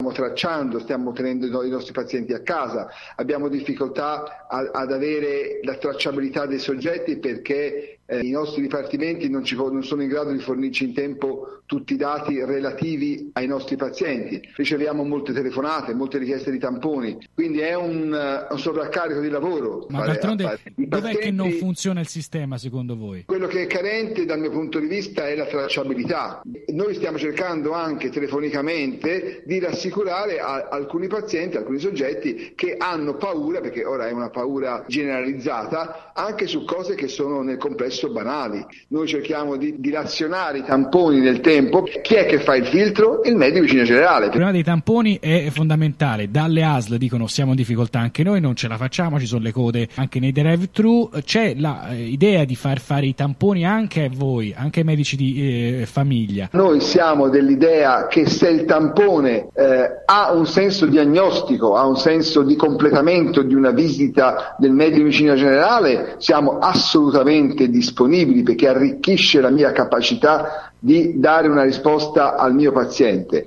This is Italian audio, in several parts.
tracciando, stiamo tenendo i nostri pazienti a casa, abbiamo difficoltà ad avere la tracciabilità dei soggetti perché i nostri dipartimenti non sono in grado di fornirci in tempo tutti i dati relativi ai nostri pazienti. Riceviamo molte telefonate, molte richieste di tamponi, quindi è un sovraccarico di lavoro. Ma d'altronde dov'è che non funziona il sistema secondo voi? Quello che è carente dal mio punto di vista è la tracciabilità. Noi stiamo cercando anche telefonicamente di rassicurare alcuni pazienti, alcuni soggetti che hanno paura, perché ora è una paura generalizzata, anche su cose che sono nel complesso banali. Noi cerchiamo di dilazionare i tamponi nel tempo. Chi è che fa il filtro? Il medico vicino generale. Il problema dei tamponi è fondamentale. Dalle ASL dicono siamo in difficoltà anche noi, non ce la facciamo, ci sono le code anche nei drive-thru. C'è l'idea di far fare i tamponi anche a voi, anche ai medici di famiglia. Noi siamo dell'idea che se il tampone ha un senso diagnostico, ha un senso di completamento di una visita del medico vicino generale, siamo assolutamente disponibili, perché arricchisce la mia capacità di dare una risposta al mio paziente.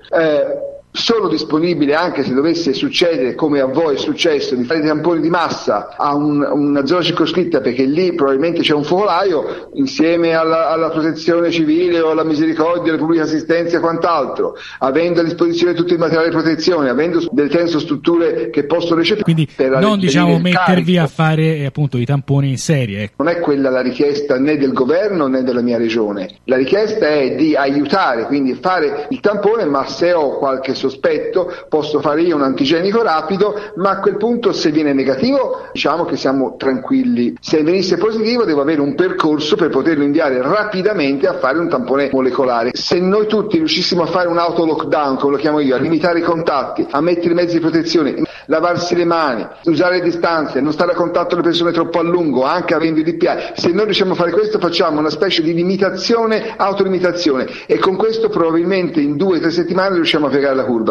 Sono disponibile anche se dovesse succedere, come a voi è successo, di fare dei tamponi di massa a una zona circoscritta, perché lì probabilmente c'è un focolaio, insieme alla protezione civile o alla misericordia, alla pubblica assistenza e quant'altro, avendo a disposizione tutto il materiale di protezione, avendo delle strutture che possono recepire. Quindi non mettervi a fare appunto i tamponi in serie. Non è quella la richiesta né del governo né della mia regione. La richiesta è di aiutare, quindi fare il tampone, ma se ho qualche sospetto posso fare io un antigenico rapido, ma a quel punto se viene negativo diciamo che siamo tranquilli. Se venisse positivo devo avere un percorso per poterlo inviare rapidamente a fare un tampone molecolare. Se noi tutti riuscissimo a fare un auto lockdown, come lo chiamo io, a limitare i contatti, a mettere i mezzi di protezione, lavarsi le mani, usare le distanze, non stare a contatto le persone troppo a lungo, anche avendo i DPI, se noi riusciamo a fare questo facciamo una specie di limitazione, autolimitazione, e con questo probabilmente in 2 o 3 settimane riusciamo a piegare la curva.